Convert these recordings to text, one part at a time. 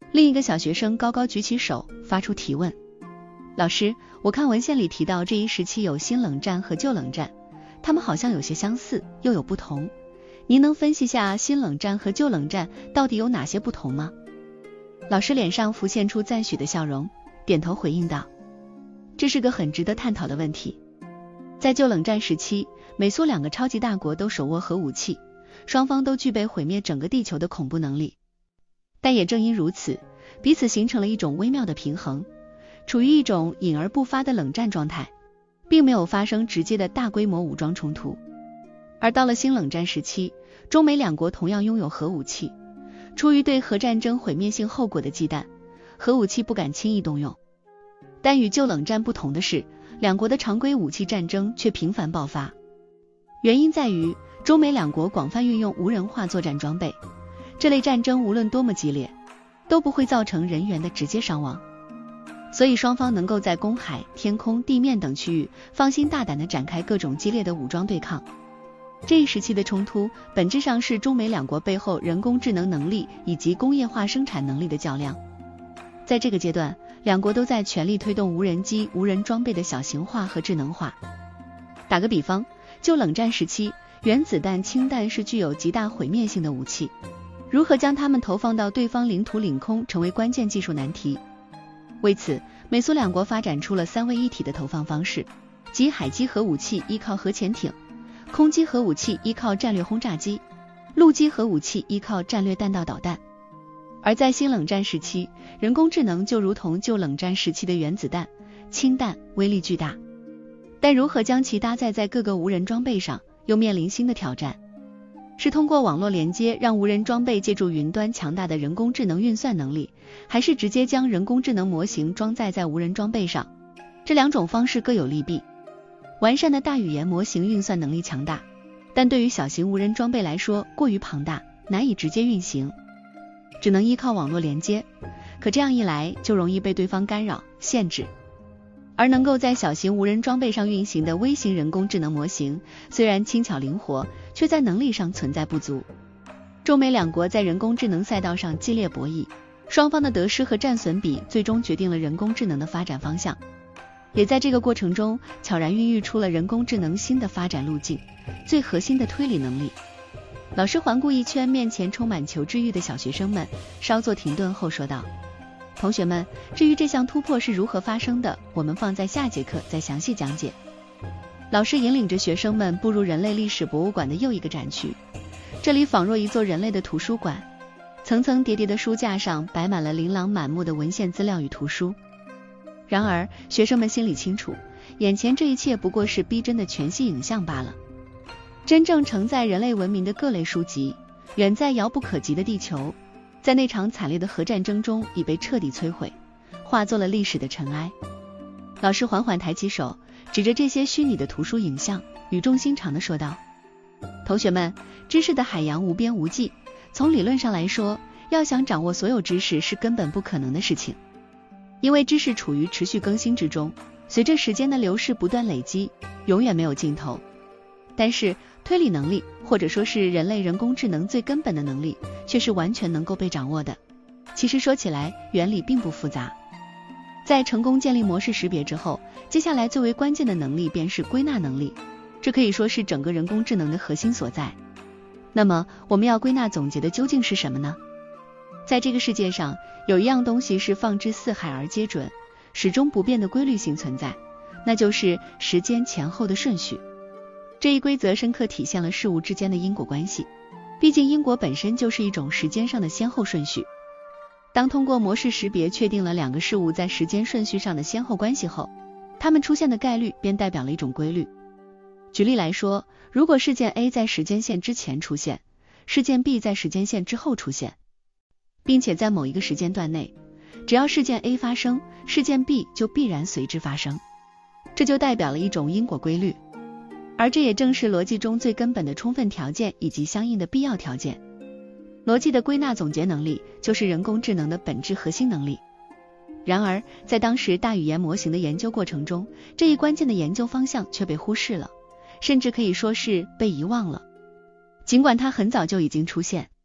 另一个小学生高高举起手，发出提问。老师，我看文献里提到这一时期有新冷战和旧冷战，它们好像有些相似，又有不同。您能分析下新冷战和旧冷战到底有哪些不同吗？老师脸上浮现出赞许的笑容，点头回应道，这是个很值得探讨的问题。在旧冷战时期，美苏两个超级大国都手握核武器，双方都具备毁灭整个地球的恐怖能力。但也正因如此，彼此形成了一种微妙的平衡，处于一种隐而不发的冷战状态，并没有发生直接的大规模武装冲突。而到了新冷战时期，中美两国同样拥有核武器，出于对核战争毁灭性后果的忌惮，核武器不敢轻易动用。但与旧冷战不同的是，两国的常规武器战争却频繁爆发。原因在于中美两国广泛运用无人化作战装备，这类战争无论多么激烈，都不会造成人员的直接伤亡，所以双方能够在公海、天空、地面等区域放心大胆地展开各种激烈的武装对抗。这一时期的冲突本质上是中美两国背后人工智能能力以及工业化生产能力的较量。在这个阶段，两国都在全力推动无人机、无人装备的小型化和智能化。打个比方，旧冷战时期，原子弹、氢弹是具有极大毁灭性的武器，如何将它们投放到对方领土领空成为关键技术难题。为此，美苏两国发展出了三位一体的投放方式，即海基核武器依靠核潜艇，空基核武器依靠战略轰炸机，陆基核武器依靠战略弹道导弹。而在新冷战时期，人工智能就如同旧冷战时期的原子弹、氢弹，威力巨大，但如何将其搭载在各个无人装备上，又面临新的挑战。是通过网络连接让无人装备借助云端强大的人工智能运算能力，还是直接将人工智能模型装载在无人装备上？这两种方式各有利弊。完善的大语言模型运算能力强大，但对于小型无人装备来说过于庞大，难以直接运行，只能依靠网络连接，可这样一来就容易被对方干扰、限制。而能够在小型无人装备上运行的微型人工智能模型，虽然轻巧灵活，却在能力上存在不足。中美两国在人工智能赛道上激烈博弈，双方的得失和战损比最终决定了人工智能的发展方向，也在这个过程中悄然孕育出了人工智能新的发展路径，最核心的推理能力。老师环顾一圈面前充满求知欲的小学生们，稍作停顿后说道，同学们，至于这项突破是如何发生的，我们放在下节课再详细讲解。老师引领着学生们步入人类历史博物馆的又一个展区，这里仿若一座人类的图书馆，层层叠叠的书架上摆满了琳琅满目的文献资料与图书。然而学生们心里清楚，眼前这一切不过是逼真的全息影像罢了。真正承载人类文明的各类书籍，远在遥不可及的地球，在那场惨烈的核战争中已被彻底摧毁，化作了历史的尘埃。老师缓缓抬起手，指着这些虚拟的图书影像，语重心长地说道，同学们，知识的海洋无边无际，从理论上来说，要想掌握所有知识是根本不可能的事情，因为知识处于持续更新之中，随着时间的流逝不断累积，永远没有尽头。但是推理能力，或者说是人类人工智能最根本的能力，却是完全能够被掌握的。其实说起来，原理并不复杂。在成功建立模式识别之后，接下来最为关键的能力便是归纳能力，这可以说是整个人工智能的核心所在。那么我们要归纳总结的究竟是什么呢？在这个世界上，有一样东西是放之四海而皆准，始终不变的规律性存在，那就是时间前后的顺序。这一规则深刻体现了事物之间的因果关系，毕竟因果本身就是一种时间上的先后顺序。当通过模式识别确定了两个事物在时间顺序上的先后关系后，它们出现的概率便代表了一种规律。举例来说，如果事件 A 在时间线之前出现，事件 B 在时间线之后出现，并且在某一个时间段内，只要事件 A 发生，事件 B 就必然随之发生，这就代表了一种因果规律。而这也正是逻辑中最根本的充分条件以及相应的必要条件。逻辑的归纳总结能力就是人工智能的本质核心能力。然而在当时大语言模型的研究过程中，这一关键的研究方向却被忽视了，甚至可以说是被遗忘了。尽管它很早就已经出现，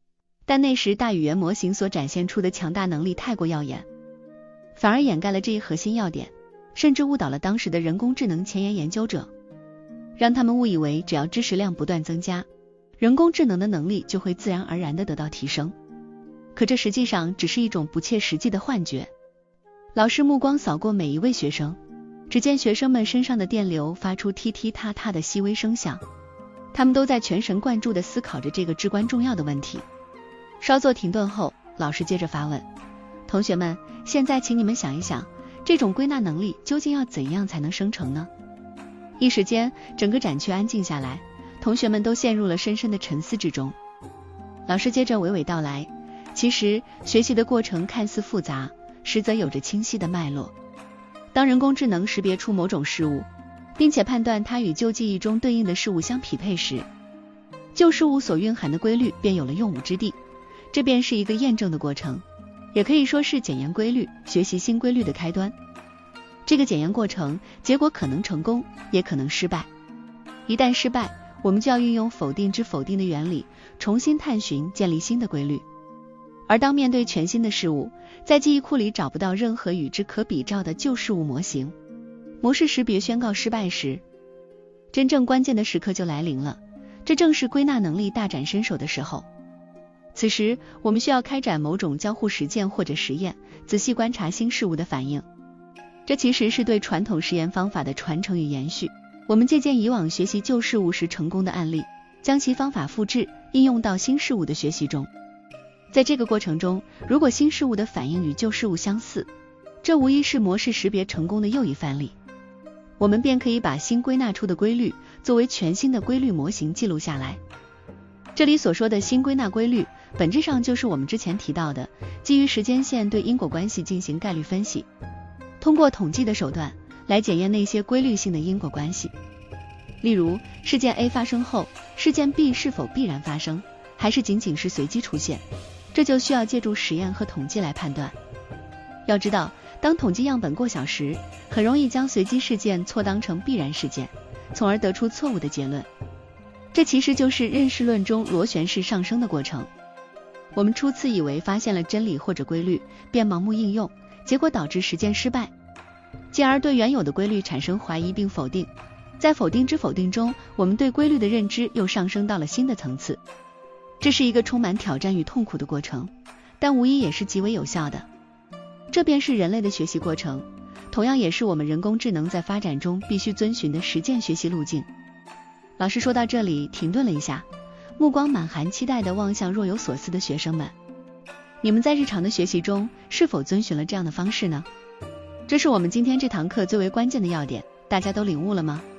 但那时大语言模型所展现出的强大能力太过耀眼，反而掩盖了这一核心要点，甚至误导了当时的人工智能前沿研究者，让他们误以为只要知识量不断增加，人工智能的能力就会自然而然地得到提升。可这实际上只是一种不切实际的幻觉。老师目光扫过每一位学生，只见学生们身上的电流发出踢踢踏踏的细微声响，他们都在全神贯注地思考着这个至关重要的问题。稍作停顿后，老师接着发问：同学们，现在请你们想一想，这种归纳能力究竟要怎样才能生成呢？一时间，整个展区安静下来，同学们都陷入了深深的沉思之中。老师接着娓娓道来，其实学习的过程看似复杂，实则有着清晰的脉络。当人工智能识别出某种事物，并且判断它与旧记忆中对应的事物相匹配时，旧事物所蕴含的规律便有了用武之地。这便是一个验证的过程，也可以说是检验规律、学习新规律的开端。这个检验过程，结果可能成功，也可能失败。一旦失败，我们就要运用否定之否定的原理，重新探寻、建立新的规律。而当面对全新的事物，在记忆库里找不到任何与之可比照的旧事物模型，模式识别宣告失败时，真正关键的时刻就来临了。这正是归纳能力大展身手的时候。此时，我们需要开展某种交互实践或者实验，仔细观察新事物的反应。这其实是对传统实验方法的传承与延续。我们借鉴以往学习旧事物时成功的案例，将其方法复制，应用到新事物的学习中。在这个过程中，如果新事物的反应与旧事物相似，这无疑是模式识别成功的又一范例。我们便可以把新归纳出的规律作为全新的规律模型记录下来。这里所说的新归纳规律，本质上就是我们之前提到的，基于时间线对因果关系进行概率分析，通过统计的手段来检验那些规律性的因果关系。例如，事件 A 发生后，事件 B 是否必然发生，还是仅仅是随机出现，这就需要借助实验和统计来判断。要知道，当统计样本过小时，很容易将随机事件错当成必然事件，从而得出错误的结论。这其实就是认识论中螺旋式上升的过程。我们初次以为发现了真理或者规律，便盲目应用，结果导致实践失败，进而对原有的规律产生怀疑并否定。在否定之否定中，我们对规律的认知又上升到了新的层次。这是一个充满挑战与痛苦的过程，但无疑也是极为有效的。这便是人类的学习过程，同样也是我们人工智能在发展中必须遵循的实践学习路径。老师说到这里停顿了一下，目光满含期待地望向若有所思的学生们。你们在日常的学习中是否遵循了这样的方式呢？这是我们今天这堂课最为关键的要点，大家都领悟了吗？